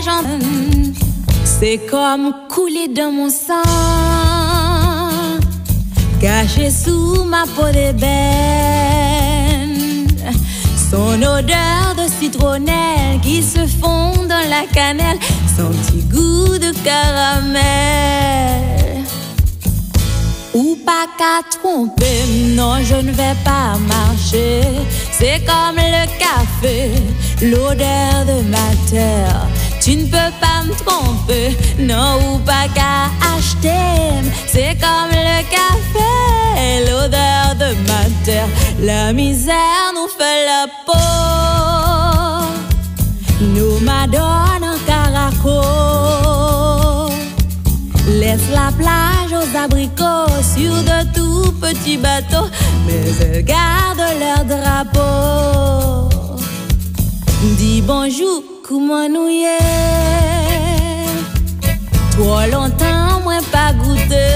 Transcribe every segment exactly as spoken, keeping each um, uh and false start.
C'est comme couler dans mon sang, caché sous ma peau d'ébène. Son odeur de citronnelle qui se fond dans la cannelle, son petit goût de caramel. Ou pas qu'à tromper, non je ne vais pas marcher. C'est comme le café, l'odeur de ma terre. Tu ne peux pas me tromper, non ou pas qu'à acheter. C'est comme le café, l'odeur de ma terre. La misère nous fait la peau, nous m'adonne en caraco. Laisse la plage aux abricots sur de tout petits bateaux, mais elles gardent leur drapeau. Dis bonjour, comment nous y est? Trop longtemps, moi pas goûté.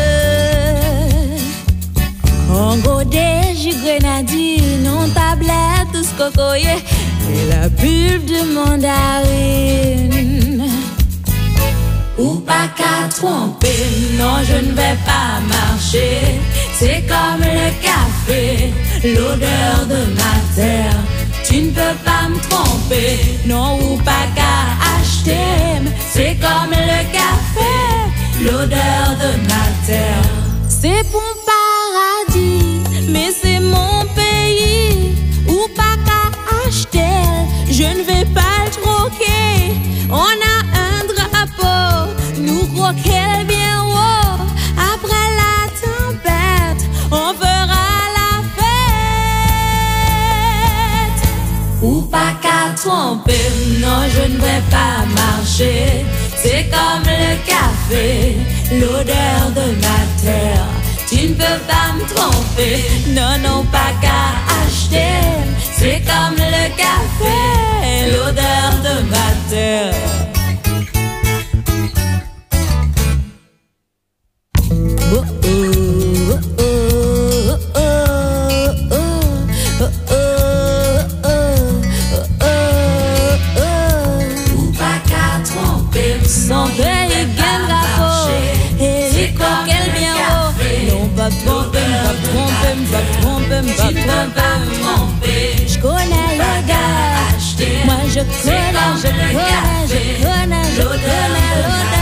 En godet, j'y grenadine, en tablette, tout ce cocoyer, et la pulpe de mandarine. Ou pas qu'à tromper, non je ne vais pas marcher. C'est comme le café, l'odeur de ma terre. Tu ne peux pas me tromper, non ou pas qu'à acheter. C'est comme le café, l'odeur de ma terre. C'est mon paradis, mais c'est mon pays. Ou pas qu'à acheter, je ne vais pas le troquer. On a un drapeau, nous croquer bien haut. Après la tempête, on fera la fête. Ou pas qu'à tromper, non je ne vais pas marcher. C'est comme le café, l'odeur de ma terre. Tu ne peux pas me tromper, non non pas qu'à acheter. C'est comme le café, l'odeur de ma terre. Oh, oh, oh, oh, oh, oh, oh, oh, ou pas qu'à tromper, sans payer gain drapeau. Et les coquelles bien haut, non pas tromper, pas tromper, pas tromper, pas tromper. Je connais le gars, moi je connais, je connais, je connais, je connais l'odeur.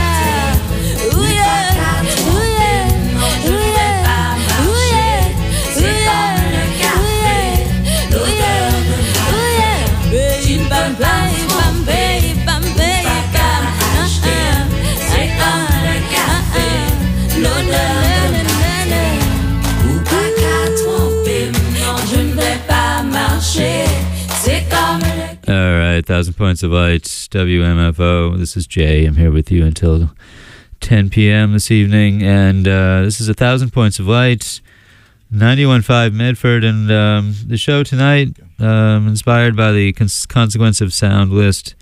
All right, Thousand Points of Light, W M F O. This is Jay. I'm here with you until ten p.m. this evening, and uh, this is A Thousand Points of Light, ninety-one point five Medford, and um, the show tonight, um, inspired by the Cons- Consequence of Sound list,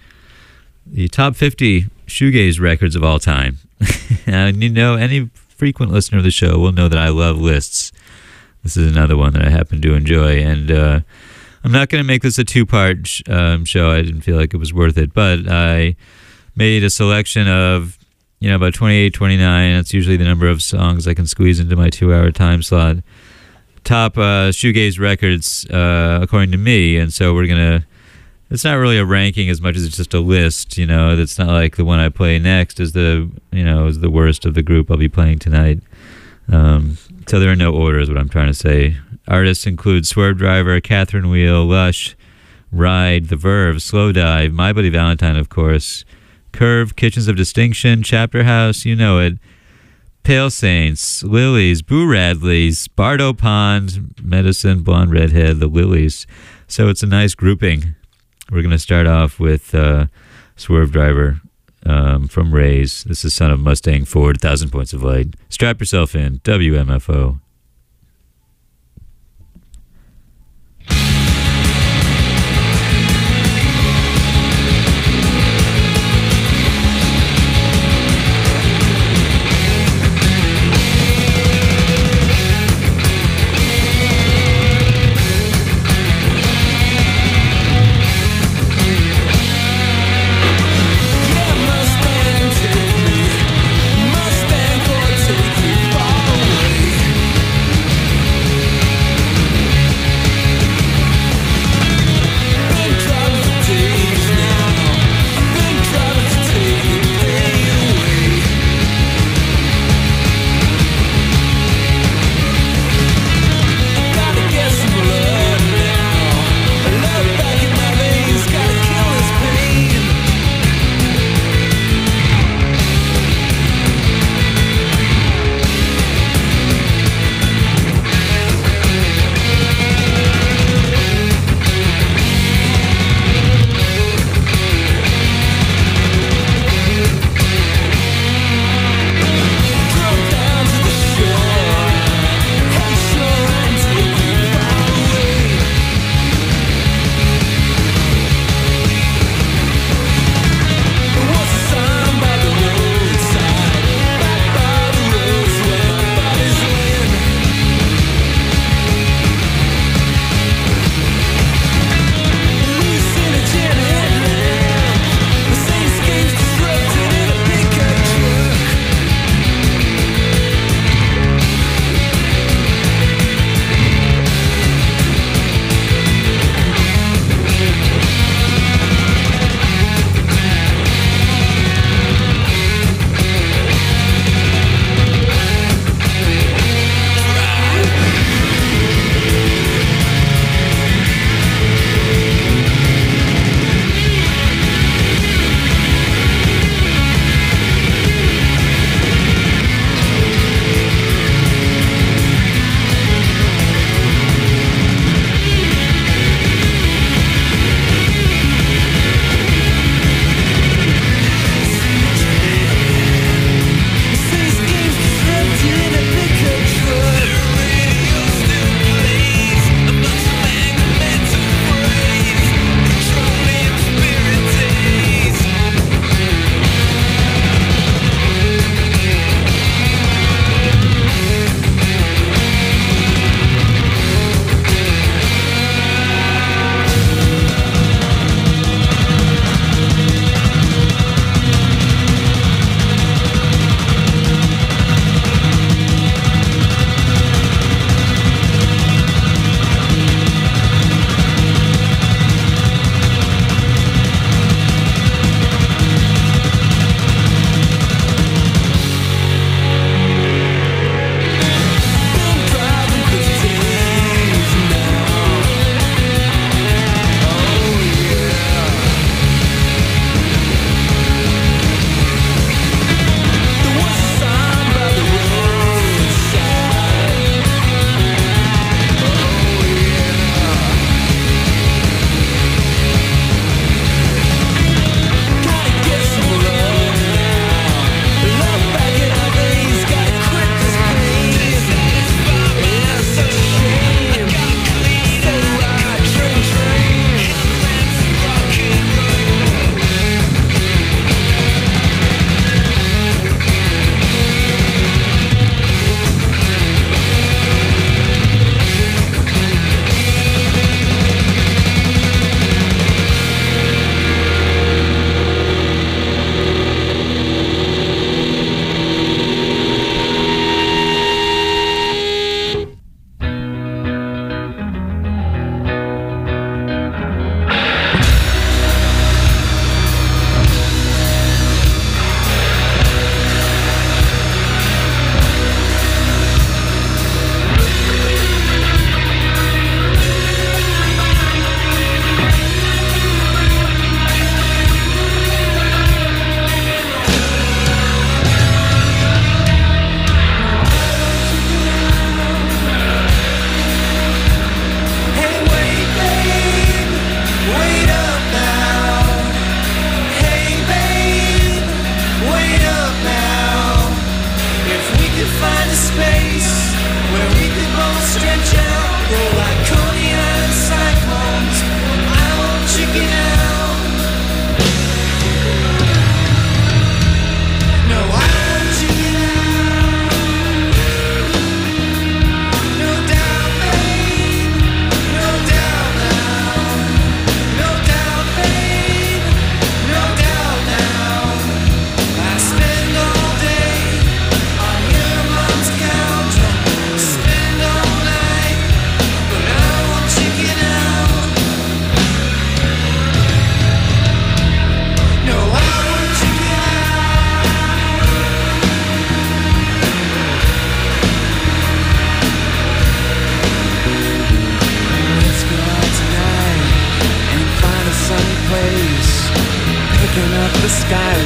the top fifty shoegaze records of all time. And you know, any frequent listener of the show will know that I love lists. This is another one that I happen to enjoy, and uh, I'm not going to make this a two-part sh- um, show. I didn't feel like it was worth it, but I made a selection of, you know, about twenty-eight, twenty-nine. That's usually the number of songs I can squeeze into my two-hour time slot. Top uh, shoegaze records, uh, according to me, and so we're going to, it's not really a ranking as much as it's just a list, you know. It's not like the one I play next is the, you know, is the worst of the group I'll be playing tonight. Um, so there are no orders, what I'm trying to say. Artists include Swervedriver, Catherine Wheel, Lush, Ride, The Verve, Slow Dive, My Buddy Valentine, of course, Curve, Kitchens of Distinction, Chapter House, you know it, Pale Saints, Lilies, Boo Radleys, Bardo Pond, Medicine, Blonde Redhead, The Lilies. So it's a nice grouping. We're going to start off with uh, Swervedriver um, from Rays. This is Son of Mustang Ford, Thousand Points of Light. Strap yourself in, W M F O. Yeah,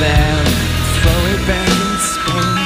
then throw it back in space.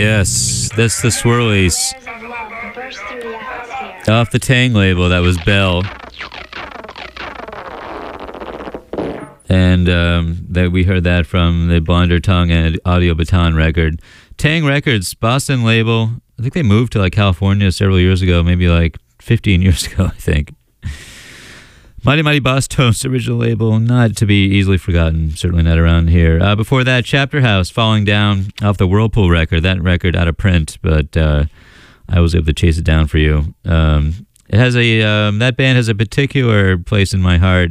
Yes, that's the Swirlies. Off the Tang label, that was Bell. And um, that we heard that from the Blonder Tongue and Audio Baton record. Tang Records, Boston label. I think they moved to like California several years ago, maybe like fifteen years ago, I think. Mighty Mighty Boss Toast, original label, not to be easily forgotten, certainly not around here. Uh, before that, Chapter House, Falling Down, off the Whirlpool record. That record out of print, but uh, I was able to chase it down for you. Um, it has a um, that band has a particular place in my heart.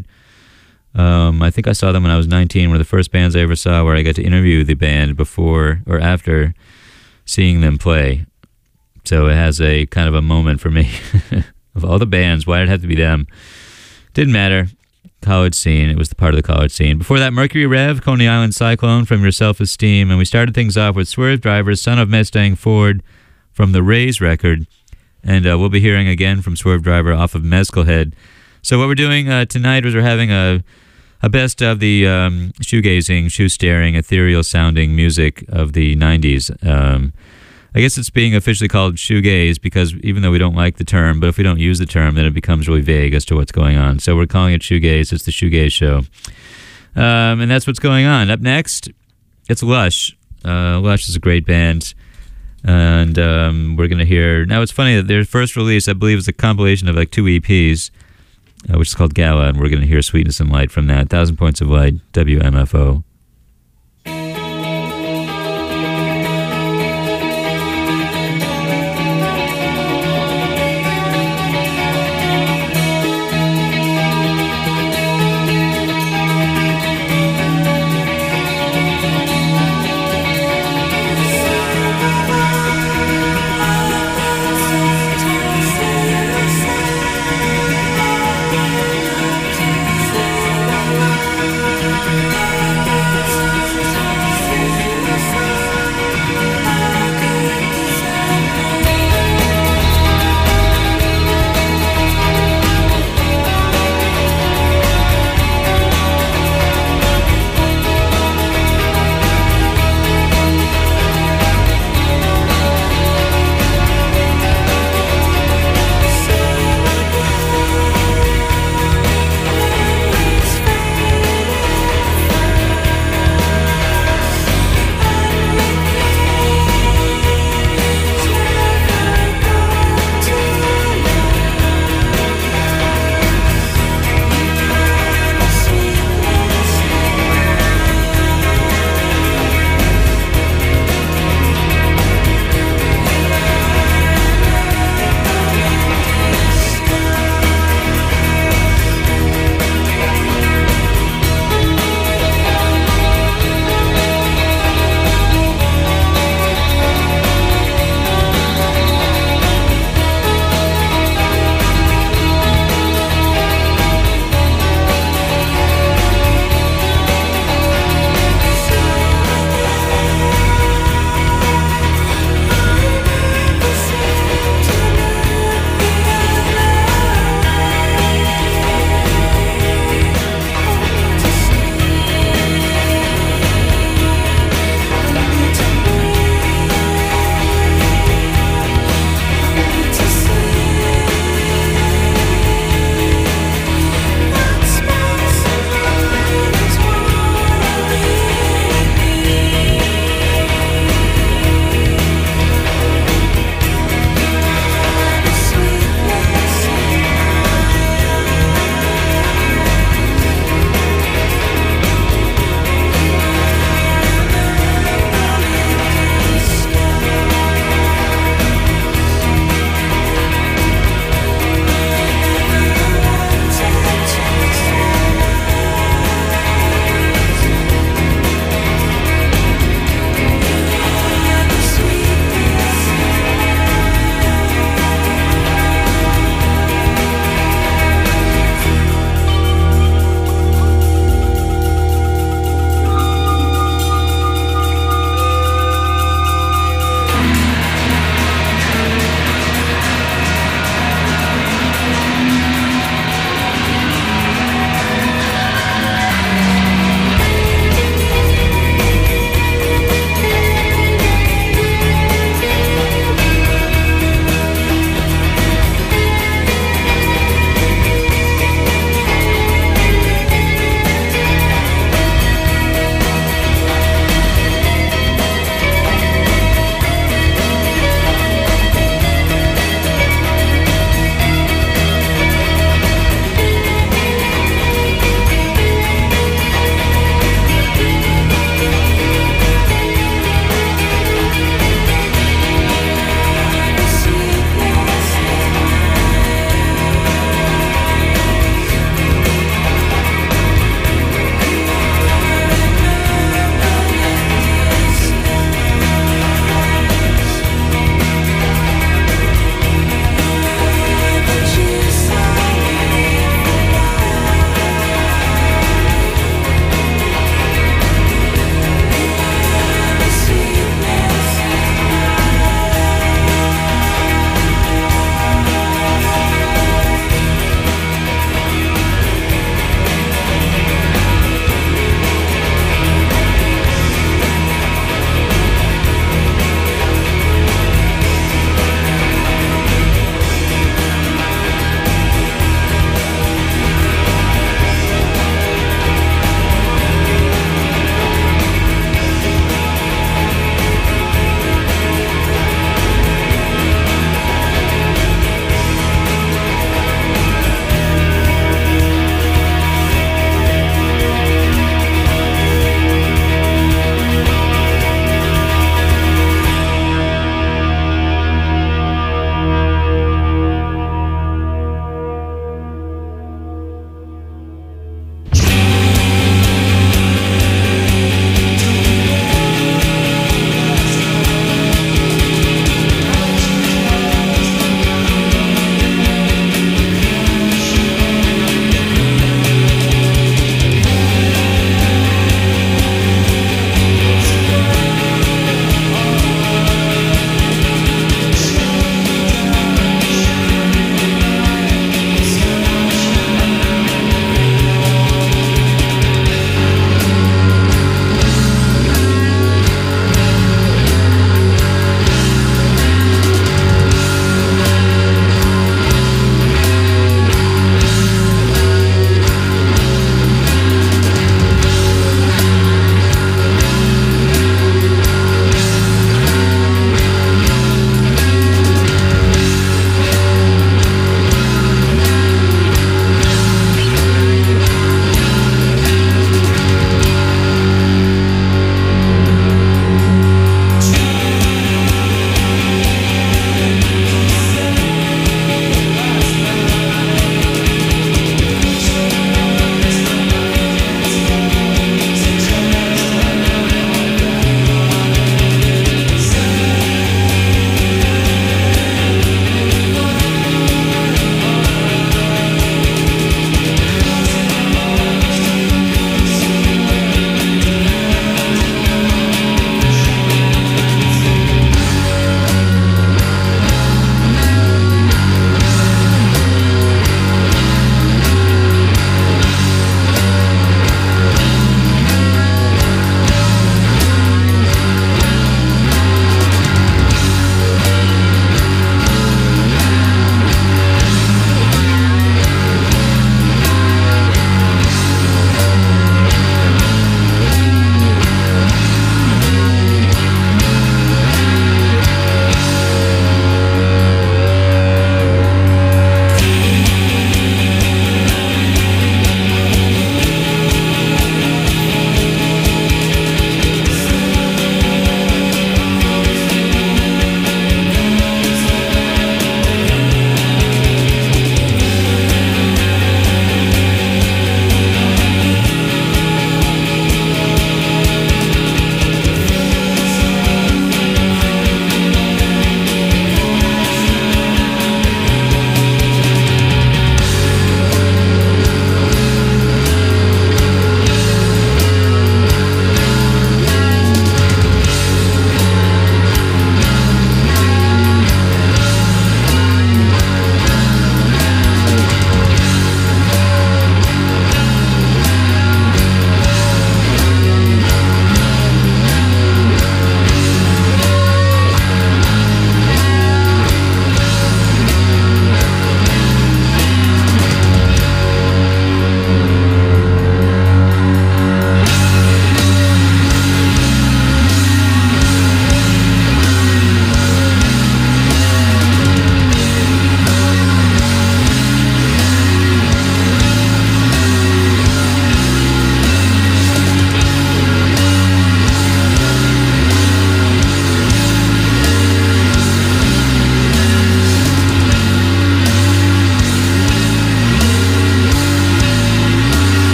Um, I think I saw them when I was nineteen, one of the first bands I ever saw where I got to interview the band before or after seeing them play. So it has a kind of a moment for me. Of all the bands, why did it have to be them? Didn't matter. College scene. It was the part of the college scene. Before that, Mercury Rev, Coney Island Cyclone from Your Self-Esteem. And we started things off with Swerve Driver, Son of Mustang Ford from the Rays record. And uh, we'll be hearing again from Swerve Driver off of Mezcal Head. So what we're doing uh, tonight is we're having a, a best of the um, shoegazing, shoe-staring, ethereal-sounding music of the nineties. Um I guess it's being officially called shoegaze because even though we don't like the term, but if we don't use the term, then it becomes really vague as to what's going on. So we're calling it shoegaze. It's the Shoegaze Show. Um, and that's what's going on. Up next, it's Lush. Uh, Lush is a great band. And um, we're going to hear... Now, it's funny that their first release, I believe, is a compilation of like two E Ps, uh, which is called Gala, and we're going to hear Sweetness and Light from that. Thousand Points of Light, W M F O. Thank you.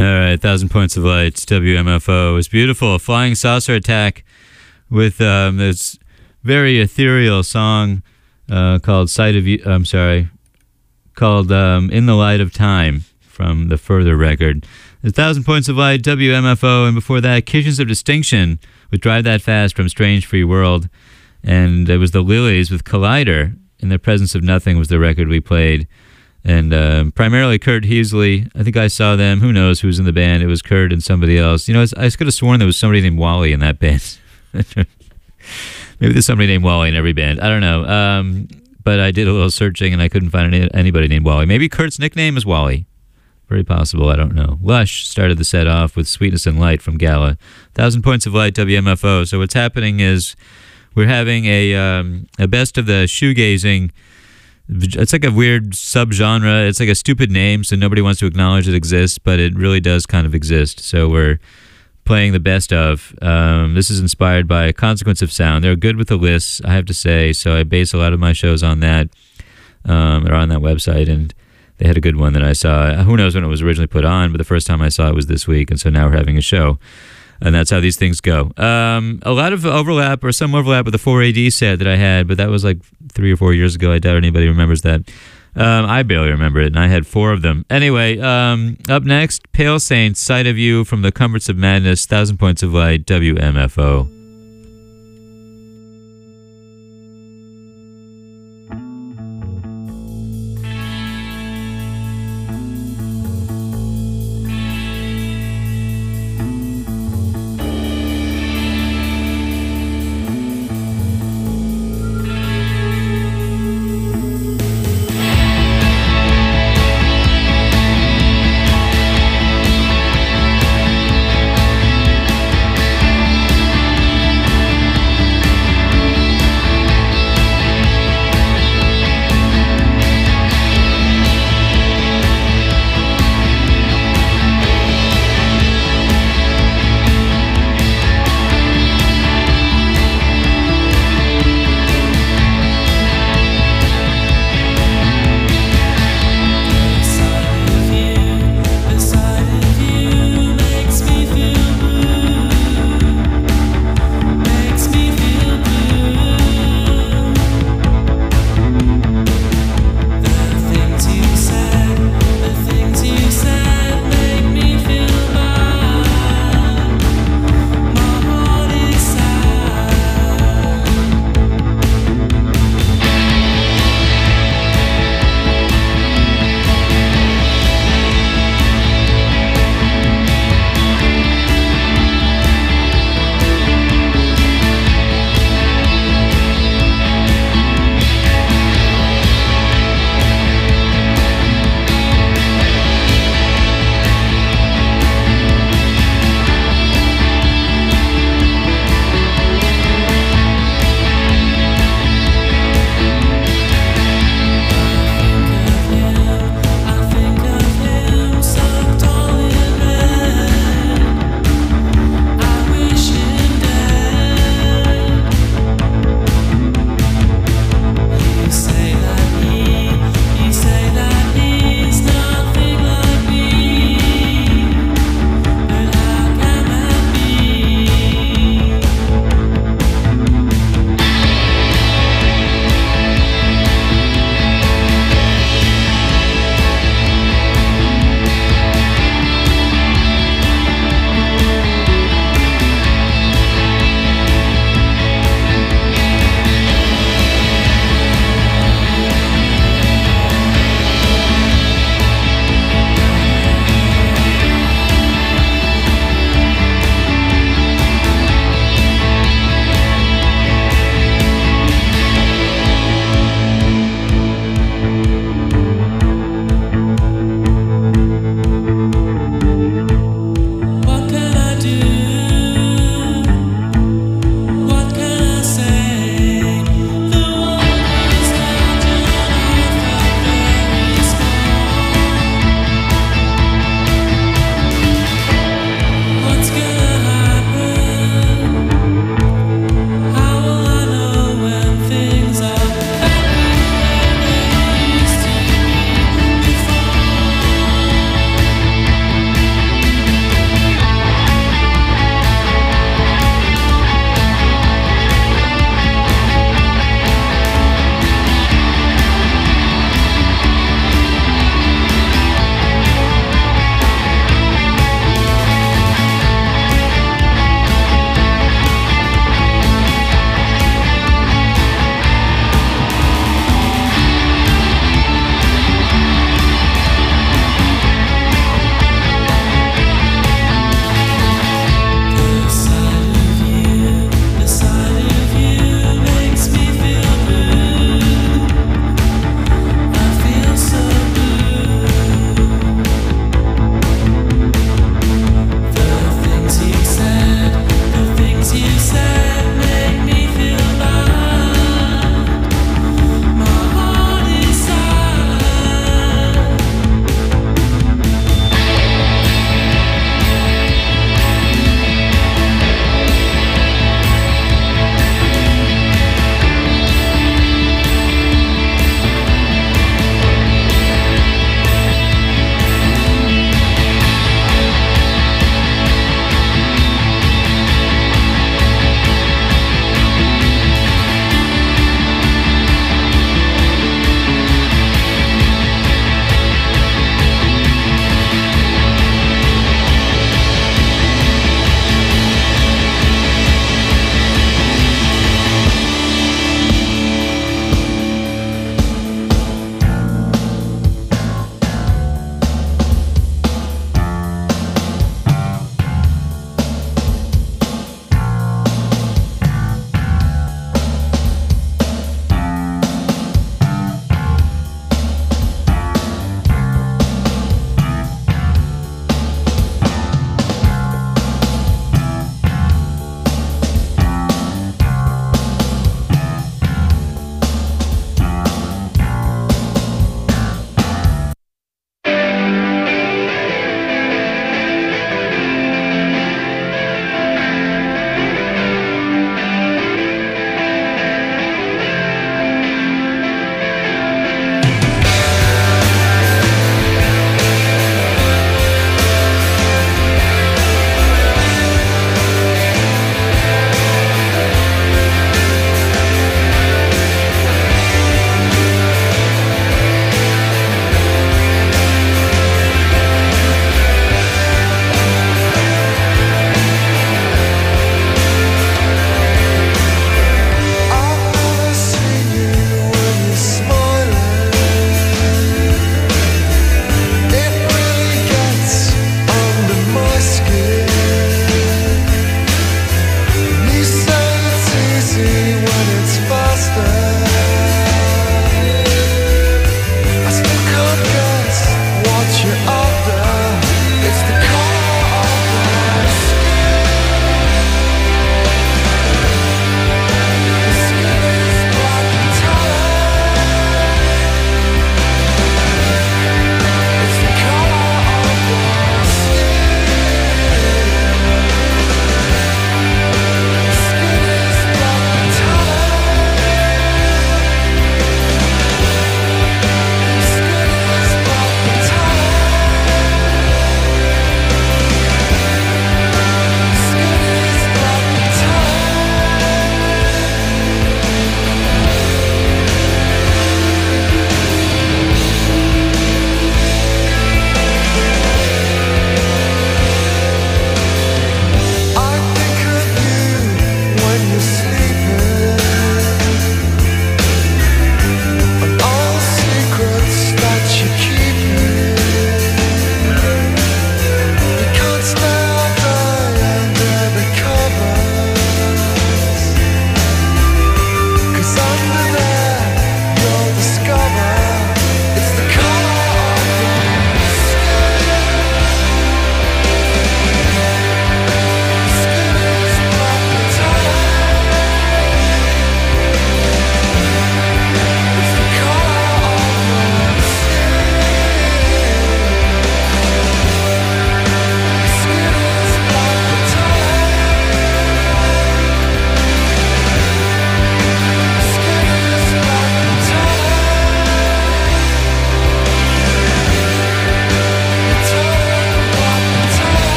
All right, Thousand Points of Light, W M F O. It was beautiful. Flying Saucer Attack with um, this very ethereal song uh, called Sight of You. I'm sorry, called um, In the Light of Time from the Further record. A Thousand Points of Light, W M F O, and before that, Kitchens of Distinction with Drive That Fast from Strange Free World. And it was the Lilies with Collider. In the Presence of Nothing was the record we played. And uh, primarily Kurt Heasley. I think I saw them. Who knows who was in the band? It was Kurt and somebody else. You know, I could have sworn there was somebody named Wally in that band. Maybe there's somebody named Wally in every band. I don't know. Um, but I did a little searching and I couldn't find any, anybody named Wally. Maybe Kurt's nickname is Wally. Very possible. I don't know. Lush started the set off with Sweetness and Light from Gala. Thousand Points of Light, W M F O. So what's happening is we're having a um, a best of the shoegazing. It's like a weird subgenre. It's like a stupid name, so nobody wants to acknowledge it exists, but it really does kind of exist. So we're playing the best of. Um, this is inspired by Consequence of Sound. They're good with the lists, I have to say, so I base a lot of my shows on that. Um, they're on that website, and they had a good one that I saw. Who knows when it was originally put on, but the first time I saw it was this week, and so now we're having a show. And that's how these things go. Um, a lot of overlap, or some overlap with the four A D set that I had, but that was like three or four years ago. I doubt anybody remembers that. Um, I barely remember it, and I had four of them. Anyway, um, up next, Pale Saints, Sight of You from the Comforts of Madness, Thousand Points of Light, W M F O.